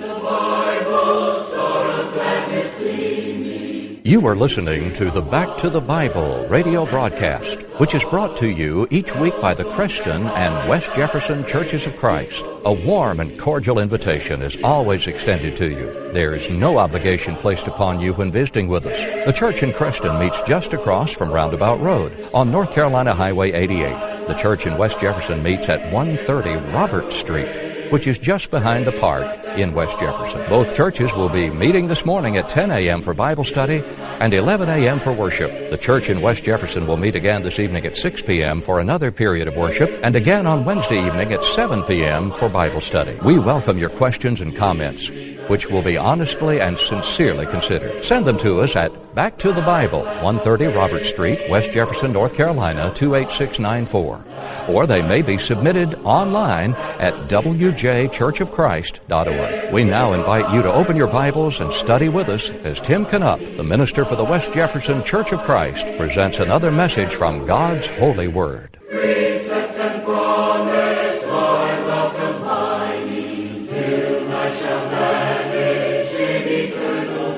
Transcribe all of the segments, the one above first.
You are listening to the Back to the Bible radio broadcast, which is brought to you each week by the Creston and West Jefferson Churches of Christ. A warm and cordial invitation is always extended to you. There is no obligation placed upon you when visiting with us. The church in Creston meets just across from Roundabout Road on North Carolina Highway 88. The church in West Jefferson meets at 130 Robert Street, which is just behind the park in West Jefferson. Both churches will be meeting this morning at 10 a.m. for Bible study and 11 a.m. for worship. The church in West Jefferson will meet again this evening at 6 p.m. for another period of worship, and again on Wednesday evening at 7 p.m. for Bible study. We welcome your questions and comments, which will be honestly and sincerely considered. Send them to us at Back to the Bible, 130 Robert Street, West Jefferson, North Carolina, 28694. Or they may be submitted online at wjchurchofchrist.org. We now invite you to open your Bibles and study with us as Tim Canup, the minister for the West Jefferson Church of Christ, presents another message from God's holy word. Precept and promise, Lord, love combining, till I shall vanish in eternal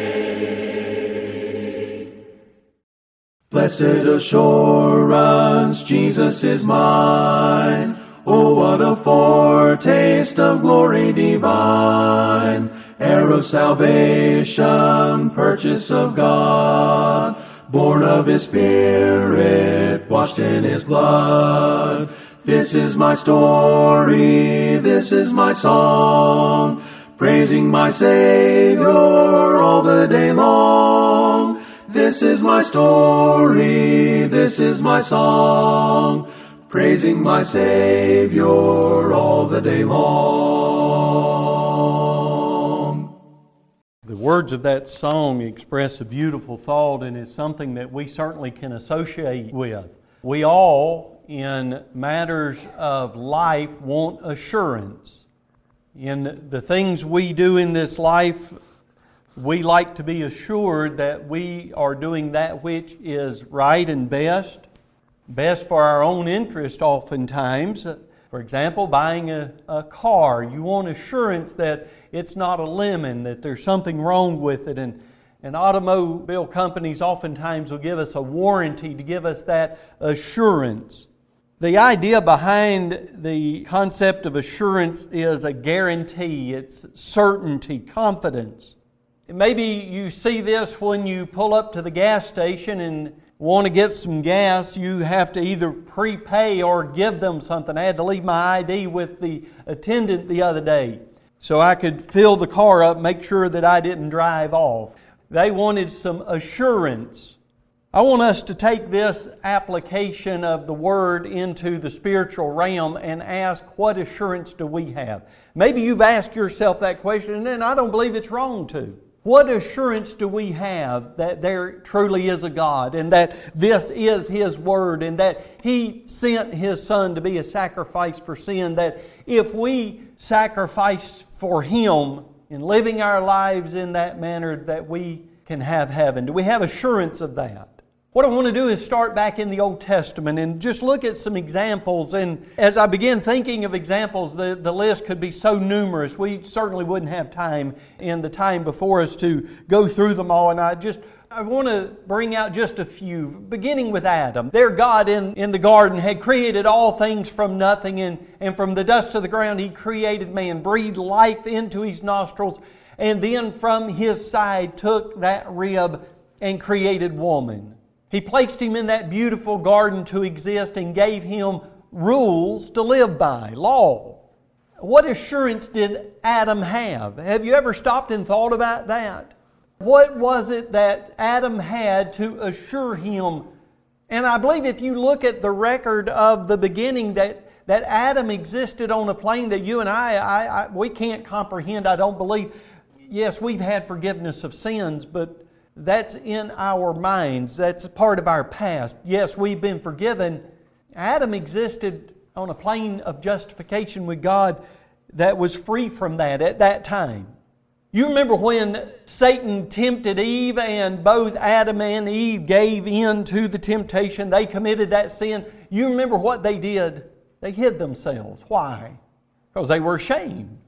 day. Blessed assurance, Jesus is mine. Oh, what a foretaste of glory divine, heir of salvation, purchase of God, born of His Spirit, washed in His blood. This is my story, this is my song, praising my Savior all the day long. This is my story, this is my song, praising my Savior all the day long. The words of that song express a beautiful thought, and is something that we certainly can associate with. We all, in matters of life, want assurance. In the things we do in this life, we like to be assured that we are doing that which is right and best for our own interest oftentimes. For example, buying a car, you want assurance that it's not a lemon, that there's something wrong with it. And automobile companies oftentimes will give us a warranty to give us that assurance. The idea behind the concept of assurance is a guarantee. It's certainty, confidence. And maybe you see this when you pull up to the gas station and want to get some gas. You have to either prepay or give them something. I had to leave my ID with the attendant the other day so I could fill the car up, make sure that I didn't drive off. They wanted some assurance. I want us to take this application of the Word into the spiritual realm and ask, what assurance do we have? Maybe you've asked yourself that question, and I don't believe it's wrong to. What assurance do we have that there truly is a God, and that this is His Word, and that He sent His Son to be a sacrifice for sin, that if we sacrifice for Him in living our lives in that manner, that we can have heaven? Do we have assurance of that? What I want to do is start back in the Old Testament and just look at some examples. And as I begin thinking of examples, the list could be so numerous. We certainly wouldn't have time in the time before us to go through them all. And I want to bring out just a few, beginning with Adam. There God in the garden had created all things from nothing, and from the dust of the ground He created man, breathed life into his nostrils, and then from his side took that rib and created woman. He placed him in that beautiful garden to exist and gave him rules to live by, law. What assurance did Adam have? Have you ever stopped and thought about that? What was it that Adam had to assure him? And I believe if you look at the record of the beginning, that Adam existed on a plane that you and I we can't comprehend, I don't believe. Yes, we've had forgiveness of sins, but that's in our minds. That's part of our past. Yes, we've been forgiven. Adam existed on a plane of justification with God that was free from that at that time. You remember when Satan tempted Eve and both Adam and Eve gave in to the temptation. They committed that sin. You remember what they did? They hid themselves. Why? Because they were ashamed.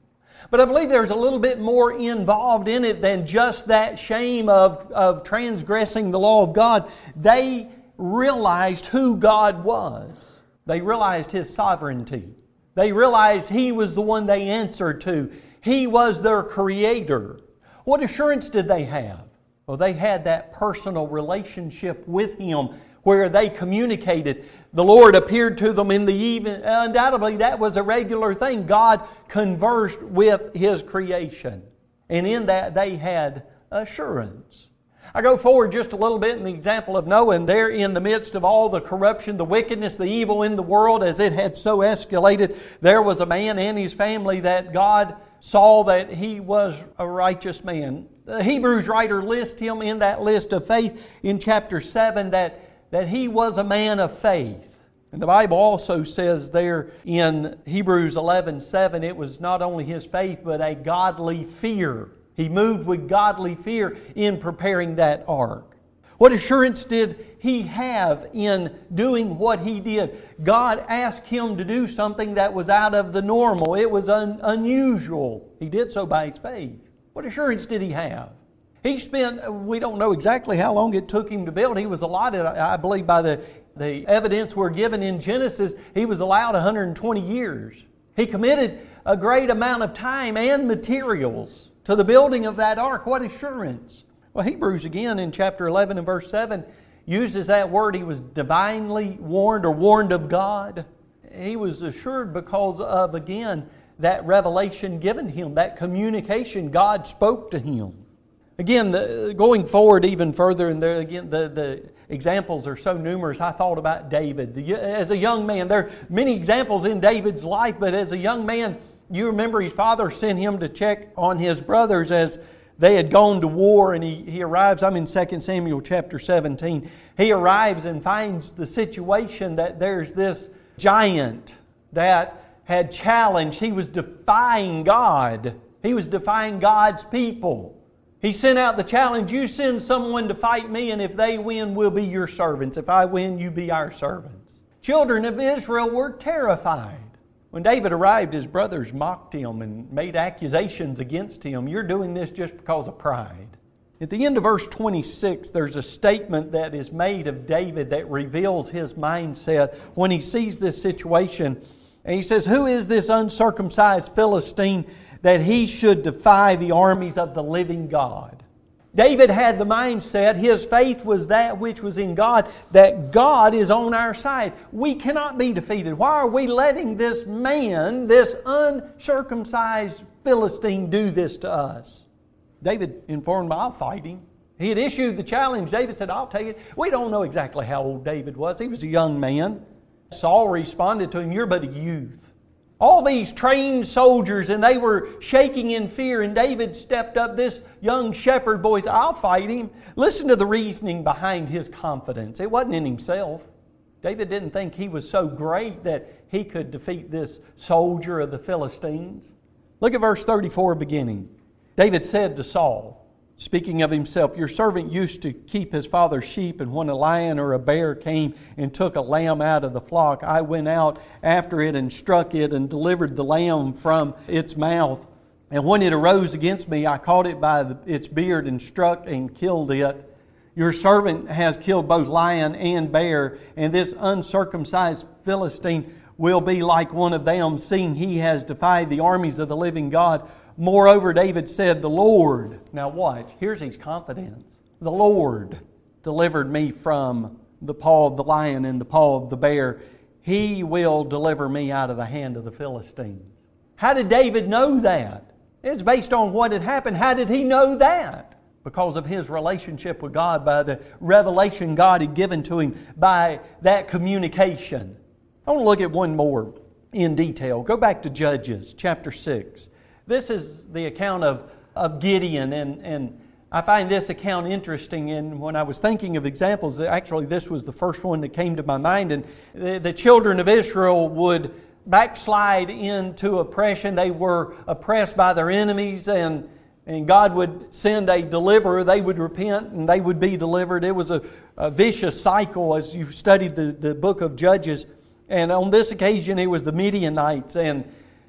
But I believe there's a little bit more involved in it than just that shame of transgressing the law of God. They realized who God was. They realized His sovereignty. They realized He was the one they answered to. He was their Creator. What assurance did they have? Well, they had that personal relationship with Him where they communicated. The Lord appeared to them in the evening. Undoubtedly, that was a regular thing. God conversed with His creation. And in that, they had assurance. I go forward just a little bit in the example of Noah, and there in the midst of all the corruption, the wickedness, the evil in the world, as it had so escalated, there was a man and his family that God saw that he was a righteous man. The Hebrews writer lists him in that list of faith in chapter 7 that he was a man of faith. And the Bible also says there in Hebrews 11:7, it was not only his faith but a godly fear. He moved with godly fear in preparing that ark. What assurance did he have in doing what he did? God asked him to do something that was out of the normal. It was unusual. He did so by his faith. What assurance did he have? He spent, we don't know exactly how long it took him to build. He was allotted, I believe by the evidence we're given in Genesis, he was allowed 120 years. He committed a great amount of time and materials to the building of that ark. What assurance? Well, Hebrews again in chapter 11 and verse 7 uses that word. He was divinely warned or warned of God. He was assured because of, again, that revelation given him, that communication. God spoke to him. Again, going forward even further, and there again, the examples are so numerous. I thought about David. As a young man, there are many examples in David's life, but as a young man, you remember his father sent him to check on his brothers as they had gone to war, and he arrives. I'm in 2 Samuel chapter 17. He arrives and finds the situation that there's this giant that had challenged. He was defying God. He was defying God's people. He sent out the challenge, you send someone to fight me, and if they win, we'll be your servants. If I win, you be our servants. Children of Israel were terrified. When David arrived, his brothers mocked him and made accusations against him. You're doing this just because of pride. At the end of verse 26, there's a statement that is made of David that reveals his mindset when he sees this situation. And he says, who is this uncircumcised Philistine that he should defy the armies of the living God? David had the mindset, his faith was that which was in God, that God is on our side. We cannot be defeated. Why are we letting this man, this uncircumcised Philistine, do this to us? David informed me, I'll fight him. He had issued the challenge. David said, I'll take it. We don't know exactly how old David was. He was a young man. Saul responded to him, you're but a youth. All these trained soldiers, and they were shaking in fear, and David stepped up, this young shepherd boy said, I'll fight him. Listen to the reasoning behind his confidence. It wasn't in himself. David didn't think he was so great that he could defeat this soldier of the Philistines. Look at verse 34 beginning. David said to Saul, speaking of himself, your servant used to keep his father's sheep, and when a lion or a bear came and took a lamb out of the flock, I went out after it and struck it and delivered the lamb from its mouth. And when it arose against me, I caught it by its beard and struck and killed it. Your servant has killed both lion and bear, and this uncircumcised Philistine will be like one of them, seeing he has defied the armies of the living God. Moreover, David said, the Lord, now watch, here's his confidence. The Lord delivered me from the paw of the lion and the paw of the bear. He will deliver me out of the hand of the Philistines. How did David know that? It's based on what had happened. How did he know that? Because of his relationship with God, by the revelation God had given to him, by that communication. I want to look at one more in detail. Go back to Judges chapter 6. This is the account of Gideon, and I find this account interesting. And when I was thinking of examples, actually this was the first one that came to my mind. And the children of Israel would backslide into oppression. They were oppressed by their enemies, and God would send a deliverer. They would repent, and they would be delivered. It was a vicious cycle as you studied the book of Judges. And on this occasion, it was the Midianites. And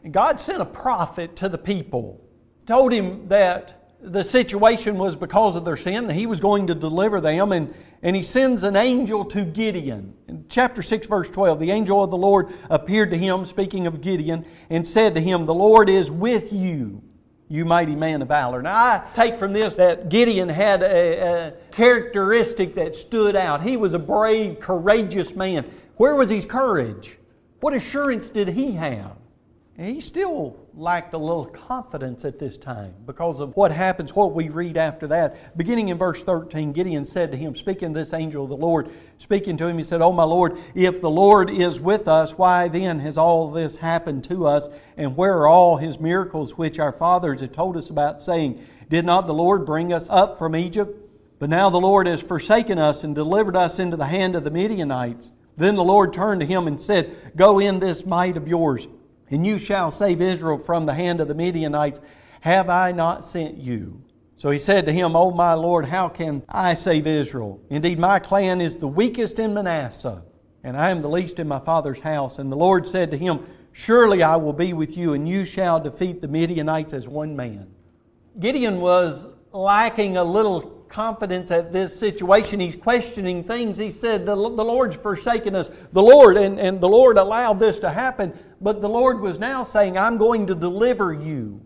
And God sent a prophet to the people, told him that the situation was because of their sin, that He was going to deliver them, and He sends an angel to Gideon. In chapter 6, verse 12, the angel of the Lord appeared to him, speaking of Gideon, and said to him, "The Lord is with you, you mighty man of valor." Now I take from this that Gideon had a characteristic that stood out. He was a brave, courageous man. Where was his courage? What assurance did he have? And he still lacked a little confidence at this time because of what happens, what we read after that. Beginning in verse 13, Gideon said to him, speaking to this angel of the Lord, speaking to him, he said, "O my Lord, if the Lord is with us, why then has all this happened to us? And where are all His miracles which our fathers have told us about, saying, Did not the Lord bring us up from Egypt? But now the Lord has forsaken us and delivered us into the hand of the Midianites." Then the Lord turned to him and said, "Go in this might of yours, and you shall save Israel from the hand of the Midianites. Have I not sent you?" So he said to him, "O my Lord, how can I save Israel? Indeed, my clan is the weakest in Manasseh, and I am the least in my father's house." And the Lord said to him, "Surely I will be with you, and you shall defeat the Midianites as one man." Gideon was lacking a little confidence at this situation. He's questioning things. He said, the Lord's forsaken us. The Lord, and the Lord allowed this to happen. But the Lord was now saying, "I'm going to deliver you."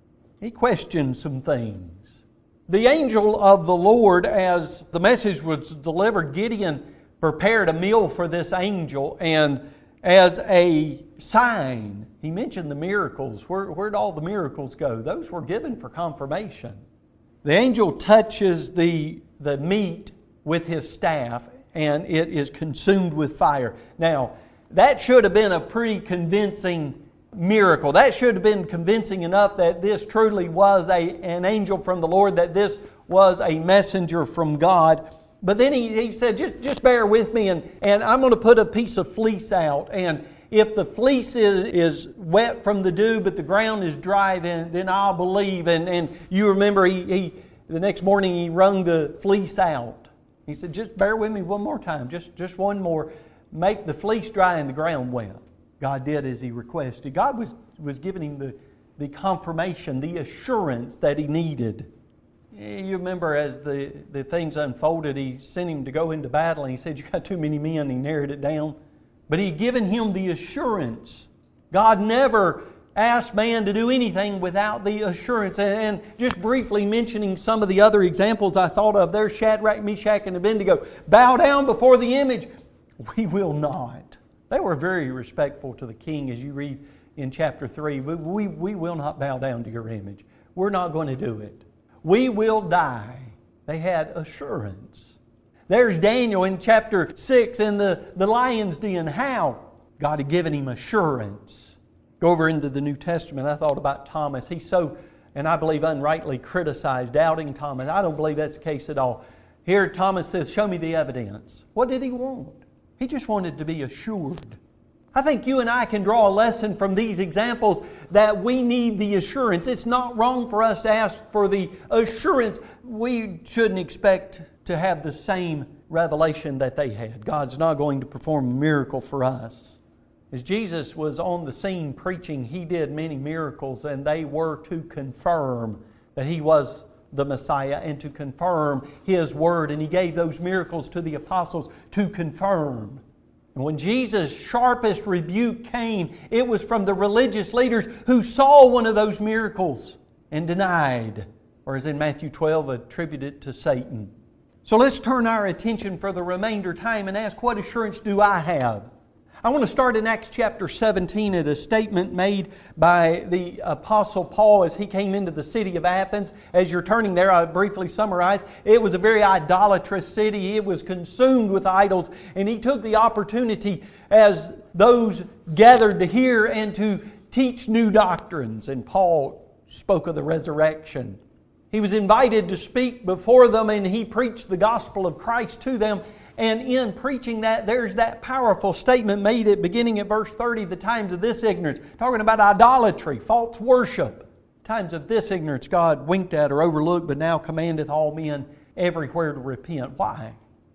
He questioned some things. The angel of the Lord, as the message was delivered, Gideon prepared a meal for this angel, and as a sign, he mentioned the miracles. Where'd all the miracles go? Those were given for confirmation. The angel touches the meat with his staff, and it is consumed with fire. Now, that should have been a pretty convincing miracle. That should have been convincing enough that this truly was an angel from the Lord, that this was a messenger from God. But then he said, just bear with me, and I'm going to put a piece of fleece out. And if the fleece is wet from the dew, but the ground is dry, then I'll believe. And you remember, the next morning he wrung the fleece out. He said, "Just bear with me one more time, just one more. Make the fleece dry and the ground wet." God did as He requested. God was giving him the confirmation, the assurance that he needed. You remember as the things unfolded, He sent him to go into battle, and He said, "You got too many men." He narrowed it down. But He'd given him the assurance. God never asked man to do anything without the assurance. And just briefly mentioning some of the other examples I thought of, there's Shadrach, Meshach, and Abednego. Bow down before the image. We will not. They were very respectful to the king, as you read in chapter 3. We will not bow down to your image. We're not going to do it. We will die. They had assurance. There's Daniel in chapter 6 in the lion's den. How? God had given him assurance. Go over into the New Testament. I thought about Thomas. He's so, and I believe unrightly criticized, doubting Thomas. I don't believe that's the case at all. Here Thomas says, "Show me the evidence." What did he want? He just wanted to be assured. I think you and I can draw a lesson from these examples that we need the assurance. It's not wrong for us to ask for the assurance. We shouldn't expect to have the same revelation that they had. God's not going to perform a miracle for us. As Jesus was on the scene preaching, He did many miracles, and they were to confirm that He was the Messiah and to confirm His Word. And He gave those miracles to the apostles to confirm. And when Jesus' sharpest rebuke came, it was from the religious leaders who saw one of those miracles and denied, or as in Matthew 12, attributed it to Satan. So let's turn our attention for the remainder time and ask, what assurance do I have? I want to start in Acts chapter 17 at a statement made by the Apostle Paul as he came into the city of Athens. As you're turning there, I'll briefly summarize. It was a very idolatrous city. It was consumed with idols. And he took the opportunity as those gathered to hear and to teach new doctrines. And Paul spoke of the resurrection. He was invited to speak before them, and he preached the gospel of Christ to them. And in preaching that, there's that powerful statement made at beginning at verse 30, the times of this ignorance. Talking about idolatry, false worship. Times of this ignorance God winked at or overlooked, but now commandeth all men everywhere to repent. Why?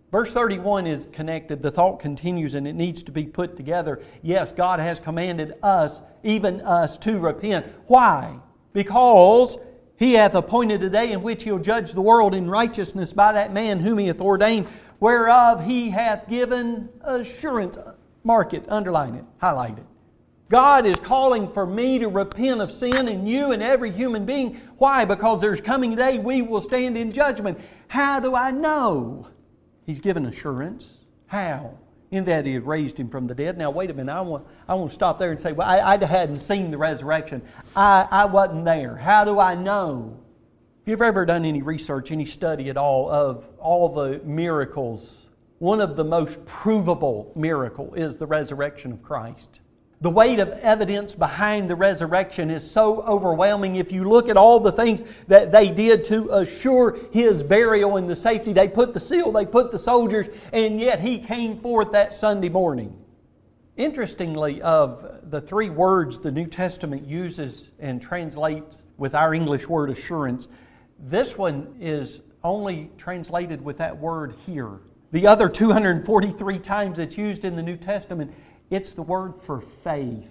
Verse 31 is connected. The thought continues and it needs to be put together. Yes, God has commanded us, even us, to repent. Why? Because He hath appointed a day in which He'll judge the world in righteousness by that man whom He hath ordained, whereof He hath given assurance. Mark it, underline it, highlight it. God is calling for me to repent of sin in you and every human being. Why? Because there's coming a day we will stand in judgment. How do I know? He's given assurance. How? In that He had raised Him from the dead. Now wait a minute, I want to stop there and say, well, I hadn't seen the resurrection. I wasn't there. How do I know? If you've ever done any research, any study at all of all the miracles, one of the most provable miracle is the resurrection of Christ. The weight of evidence behind the resurrection is so overwhelming. If you look at all the things that they did to assure His burial and the safety, they put the seal, they put the soldiers, and yet He came forth that Sunday morning. Interestingly, of the three words the New Testament uses and translates with our English word assurance, this one is only translated with that word here. The other 243 times it's used in the New Testament, it's the word for faith.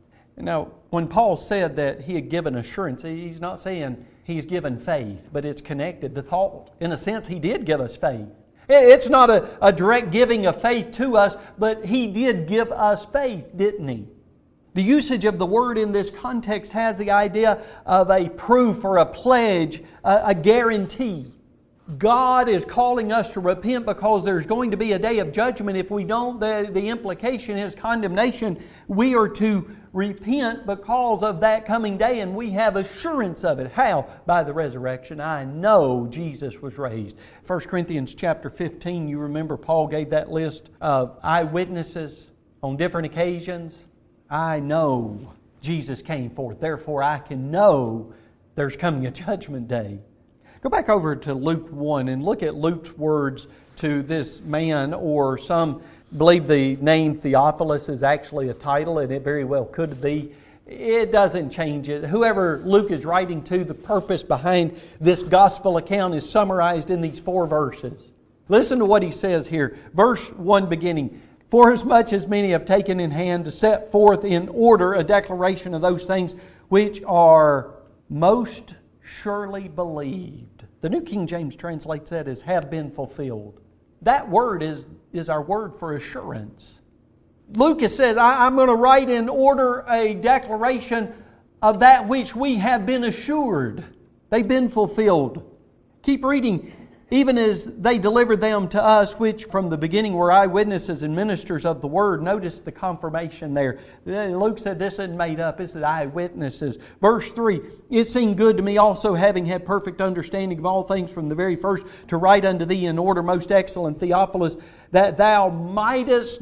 Now, when Paul said that he had given assurance, he's not saying he's given faith, but it's connected to thought. In a sense, he did give us faith. It's not a direct giving of faith to us, but he did give us faith, didn't he? The usage of the word in this context has the idea of a proof or a pledge, a guarantee. God is calling us to repent because there's going to be a day of judgment. If we don't, the implication is condemnation. We are to repent because of that coming day, and we have assurance of it. How? By the resurrection. I know Jesus was raised. 1 Corinthians chapter 15, you remember Paul gave that list of eyewitnesses on different occasions. I know Jesus came forth. Therefore, I can know there's coming a judgment day. Go back over to Luke 1 and look at Luke's words to this man, or some believe the name Theophilus is actually a title, and it very well could be. It doesn't change it. Whoever Luke is writing to, the purpose behind this gospel account is summarized in these 4 verses. Listen to what he says here. Verse 1 beginning. Forasmuch as many have taken in hand to set forth in order a declaration of those things which are most surely believed. The New King James translates that as have been fulfilled. That word is our word for assurance. Lucas says, I'm going to write in order a declaration of that which we have been assured. They've been fulfilled. Keep reading. Even as they delivered them to us, which from the beginning were eyewitnesses and ministers of the Word. Notice the confirmation there. Luke said this isn't made up. This is eyewitnesses. Verse 3, it seemed good to me also, having had perfect understanding of all things from the very first, to write unto thee in order, most excellent Theophilus, that thou mightest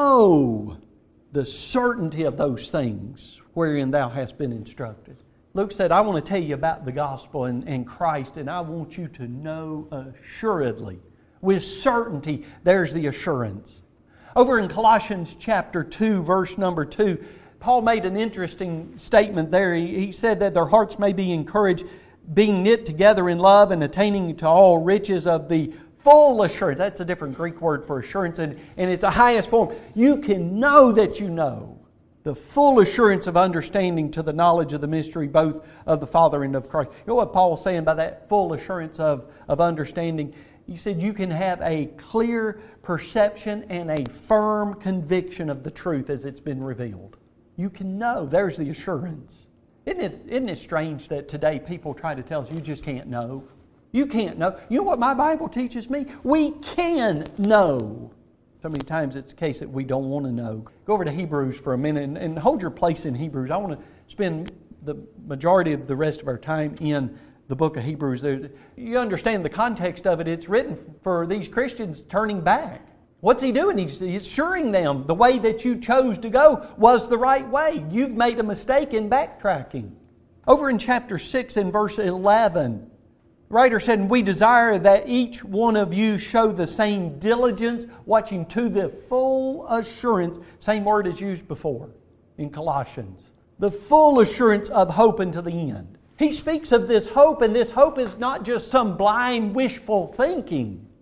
know the certainty of those things wherein thou hast been instructed. Luke said, I want to tell you about the gospel and Christ, and I want you to know assuredly, with certainty. There's the assurance. Over in Colossians chapter 2, verse number 2, Paul made an interesting statement there. He said that their hearts may be encouraged, being knit together in love and attaining to all riches of the full assurance. That's a different Greek word for assurance, and it's the highest form. You can know that you know. The full assurance of understanding to the knowledge of the mystery, both of the Father and of Christ. You know what Paul's saying by that full assurance of understanding? He said you can have a clear perception and a firm conviction of the truth as it's been revealed. You can know. There's the assurance. Isn't it strange that today people try to tell us you just can't know? You can't know. You know what my Bible teaches me? We can know. So many times it's the case that we don't want to know. Go over to Hebrews for a minute and hold your place in Hebrews. I want to spend the majority of the rest of our time in the book of Hebrews. You understand the context of it. It's written for these Christians turning back. What's he doing? He's assuring them the way that you chose to go was the right way. You've made a mistake in backtracking. Over in chapter 6 and verse 11, the writer said, we desire that each one of you show the same diligence, watching to the full assurance. Same word as used before in Colossians. The full assurance of hope unto the end. He speaks of this hope, and this hope is not just some blind wishful thinking.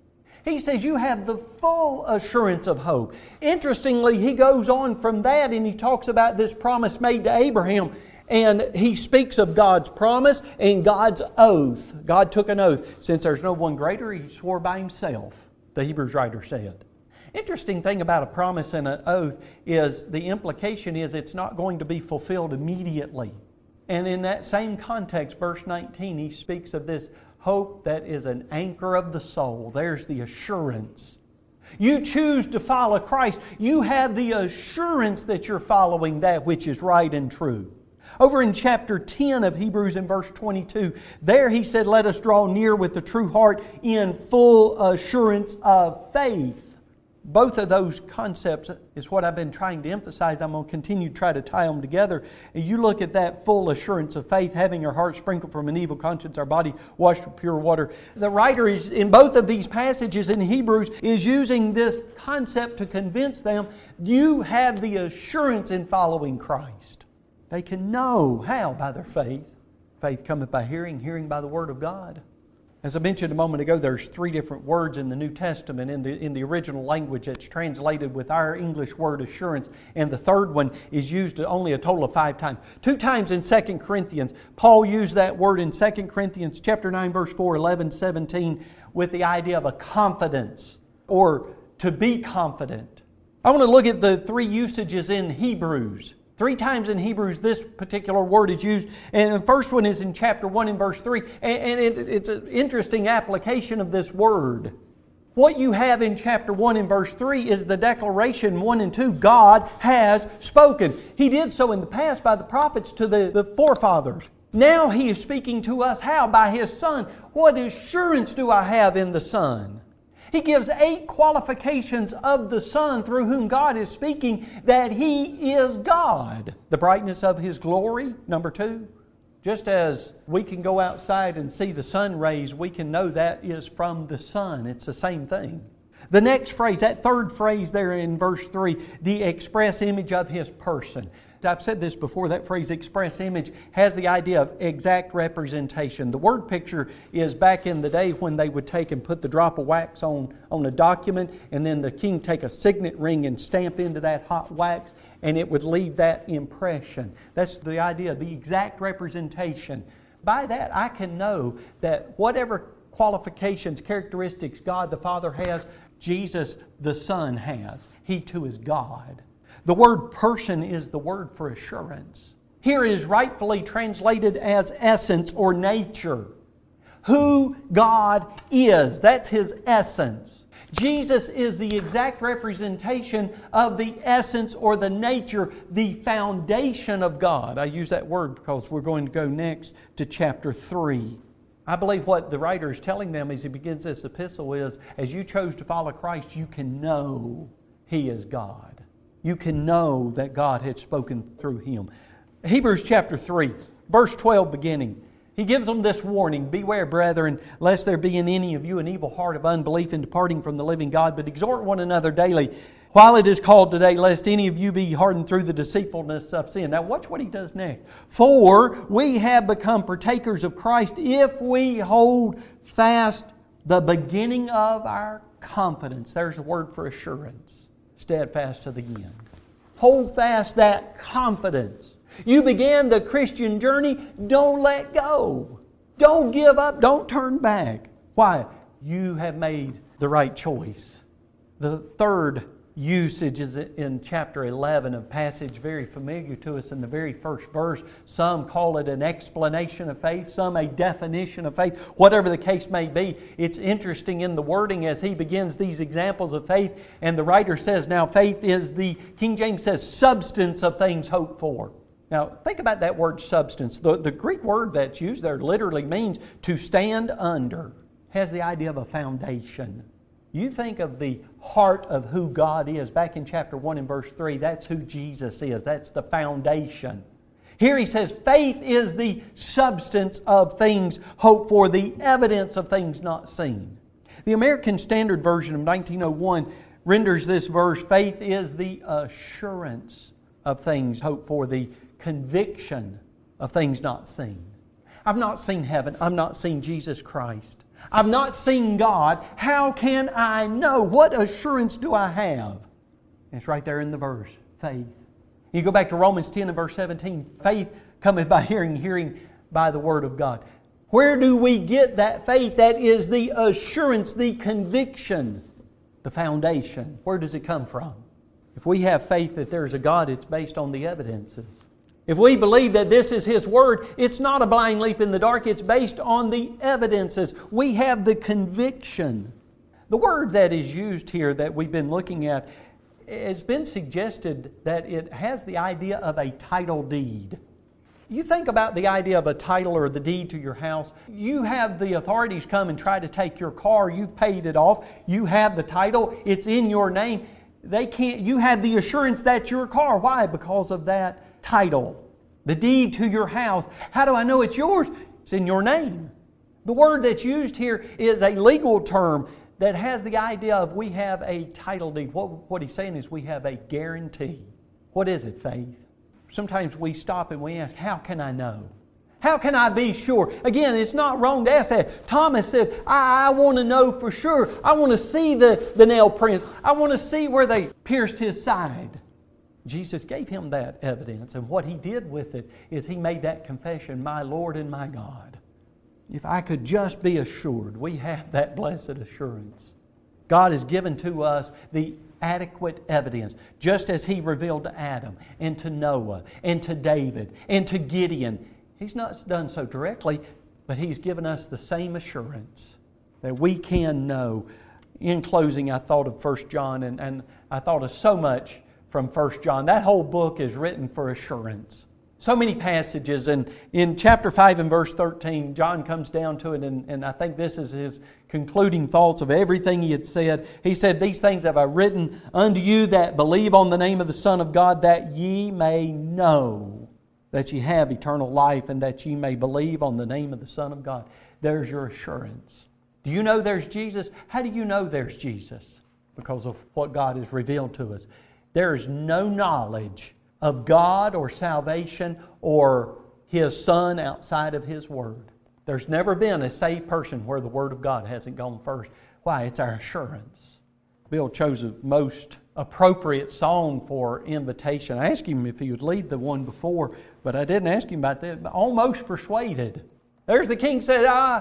He says you have the full assurance of hope. Interestingly, he goes on from that and he talks about this promise made to Abraham. And he speaks of God's promise and God's oath. God took an oath. Since there's no one greater, He swore by Himself, the Hebrews writer said. Interesting thing about a promise and an oath is the implication is it's not going to be fulfilled immediately. And in that same context, verse 19, he speaks of this hope that is an anchor of the soul. There's the assurance. You choose to follow Christ. You have the assurance that you're following that which is right and true. Over in chapter 10 of Hebrews in verse 22, there he said, let us draw near with the true heart in full assurance of faith. Both of those concepts is what I've been trying to emphasize. I'm going to continue to try to tie them together. And you look at that full assurance of faith, having our heart sprinkled from an evil conscience, our body washed with pure water. The writer is in both of these passages in Hebrews is using this concept to convince them you have the assurance in following Christ. They can know how? By their faith. Faith cometh by hearing, hearing by the Word of God. As I mentioned a moment ago, there's 3 different words in the New Testament in the original language that's translated with our English word assurance, and the third one is used only a total of 5 times. 2 times in 2 Corinthians. Paul used that word in 2 Corinthians chapter 9, verse 4, 11, 17, with the idea of a confidence, or to be confident. I want to look at the 3 usages in Hebrews. 3 times in Hebrews this particular word is used. And the first one is in chapter 1 and verse 3. And it's an interesting application of this word. What you have in chapter 1 and verse 3 is the declaration 1 and 2. God has spoken. He did so in the past by the prophets to the forefathers. Now He is speaking to us how? By His Son. What assurance do I have in the Son? He gives 8 qualifications of the Son through whom God is speaking that He is God. The brightness of His glory, number 2. Just as we can go outside and see the sun rays, we can know that is from the sun. It's the same thing. The next phrase, that third phrase there in verse 3, the express image of His person. I've said this before, that phrase express image has the idea of exact representation. The word picture is back in the day when they would take and put the drop of wax on a document, and then the king take a signet ring and stamp into that hot wax, and it would leave that impression. That's the idea, the exact representation. By that I can know that whatever qualifications, characteristics God the Father has, Jesus the Son has. He too is God. The word person is the word for assurance. Here it is rightfully translated as essence or nature. Who God is, that's His essence. Jesus is the exact representation of the essence or the nature, the foundation of God. I use that word because we're going to go next to chapter 3. I believe what the writer is telling them as he begins this epistle is, as you chose to follow Christ, you can know He is God. You can know that God had spoken through Him. Hebrews chapter 3, verse 12 beginning. He gives them this warning. Beware, brethren, lest there be in any of you an evil heart of unbelief in departing from the living God, but exhort one another daily, while it is called today, lest any of you be hardened through the deceitfulness of sin. Now watch what he does next. For we have become partakers of Christ if we hold fast the beginning of our confidence. There's a word for assurance. Steadfast to the end. Hold fast that confidence. You began the Christian journey, don't let go. Don't give up, don't turn back. Why? You have made the right choice. The third usage is in chapter 11, a passage very familiar to us in the very first verse. Some call it an explanation of faith, some a definition of faith. Whatever the case may be, it's interesting in the wording as he begins these examples of faith. And the writer says, now faith is the, King James says, substance of things hoped for. Now, think about that word substance. The Greek word that's used there literally means to stand under. Has the idea of a foundation. You think of the heart of who God is. Back in chapter 1 and verse 3, that's who Jesus is. That's the foundation. Here he says, faith is the substance of things hoped for, the evidence of things not seen. The American Standard Version of 1901 renders this verse, faith is the assurance of things hoped for, the conviction of things not seen. I've not seen heaven. I've not seen Jesus Christ. I've not seen God. How can I know? What assurance do I have? And it's right there in the verse, faith. You go back to Romans 10 and verse 17. Faith cometh by hearing, hearing by the Word of God. Where do we get that faith? That is the assurance, the conviction, the foundation. Where does it come from? If we have faith that there is a God, it's based on the evidences. If we believe that this is His Word, it's not a blind leap in the dark. It's based on the evidences. We have the conviction. The word that is used here that we've been looking at has been suggested that it has the idea of a title deed. You think about the idea of a title or the deed to your house. You have the authorities come and try to take your car. You've paid it off. You have the title. It's in your name. You have the assurance that's your car. Why? Because of that title. The deed to your house. How do I know it's yours? It's in your name. The word that's used here is a legal term that has the idea of we have a title deed. What he's saying is we have a guarantee. What is it, faith? Sometimes we stop and we ask, how can I know? How can I be sure? Again, it's not wrong to ask that. Thomas said, I want to know for sure. I want to see the nail prints. I want to see where they pierced His side. Jesus gave him that evidence, and what He did with it is He made that confession, my Lord and my God. If I could just be assured, we have that blessed assurance. God has given to us the adequate evidence, just as He revealed to Adam and to Noah and to David and to Gideon. He's not done so directly, but He's given us the same assurance that we can know. In closing, I thought of 1 John, and I thought of so much from 1 John. That whole book is written for assurance. So many passages, and in chapter 5 and verse 13, John comes down to it, and I think this is his concluding thoughts of everything he had said. He said, these things have I written unto you that believe on the name of the Son of God, that ye may know that ye have eternal life, and that ye may believe on the name of the Son of God. There's your assurance. Do you know there's Jesus? How do you know there's Jesus? Because of what God has revealed to us. There is no knowledge of God or salvation or His Son outside of His Word. There's never been a saved person where the Word of God hasn't gone first. Why? It's our assurance. Bill chose the most appropriate song for invitation. I asked him if he would lead the one before, but I didn't ask him about that. Almost persuaded. There's the king said,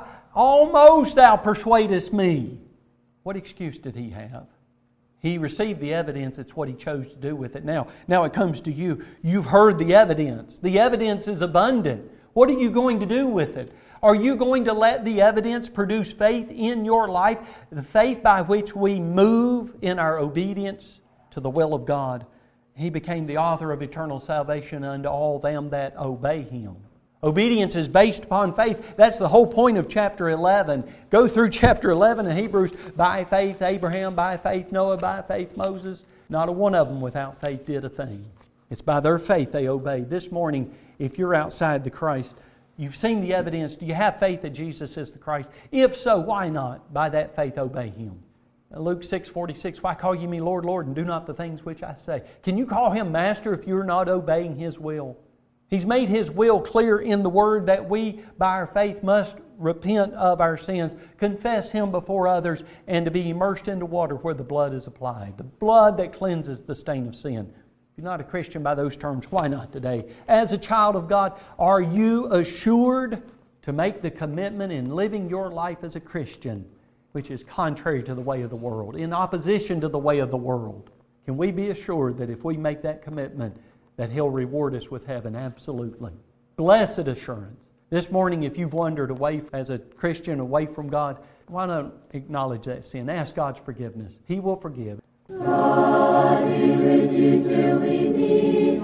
almost thou persuadest me. What excuse did he have? He received the evidence. It's what he chose to do with it. Now it comes to you. You've heard the evidence. The evidence is abundant. What are you going to do with it? Are you going to let the evidence produce faith in your life? The faith by which we move in our obedience to the will of God. He became the author of eternal salvation unto all them that obey Him. Obedience is based upon faith. That's the whole point of chapter 11. Go through chapter 11 in Hebrews. By faith Abraham, by faith Noah, by faith Moses. Not a one of them without faith did a thing. It's by their faith they obeyed. This morning, if you're outside the Christ, you've seen the evidence. Do you have faith that Jesus is the Christ? If so, why not by that faith obey Him? Luke 6:46, why call ye me Lord, Lord, and do not the things which I say? Can you call Him Master if you're not obeying His will? He's made His will clear in the Word that we, by our faith, must repent of our sins, confess Him before others, and to be immersed into water where the blood is applied. The blood that cleanses the stain of sin. If you're not a Christian by those terms, why not today? As a child of God, are you assured to make the commitment in living your life as a Christian, which is contrary to the way of the world, in opposition to the way of the world? Can we be assured that if we make that commitment, that He'll reward us with heaven? Absolutely. Blessed assurance. This morning, if you've wandered away as a Christian, away from God, why not acknowledge that sin? Ask God's forgiveness. He will forgive. God be with you till we meet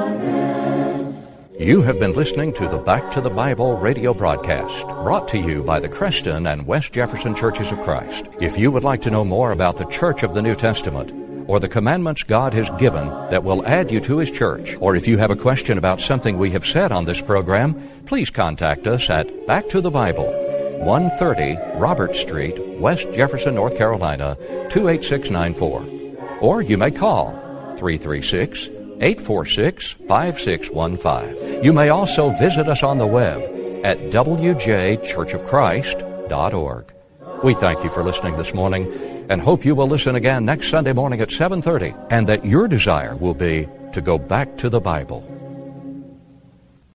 again. You have been listening to the Back to the Bible radio broadcast, brought to you by the Creston and West Jefferson Churches of Christ. If you would like to know more about the Church of the New Testament, or the commandments God has given that will add you to His church, or if you have a question about something we have said on this program, please contact us at Back to the Bible, 130 Robert Street, West Jefferson, North Carolina, 28694. Or you may call 336-846-5615. You may also visit us on the web at wjchurchofchrist.org. We thank you for listening this morning and hope you will listen again next Sunday morning at 7:30, and that your desire will be to go back to the Bible.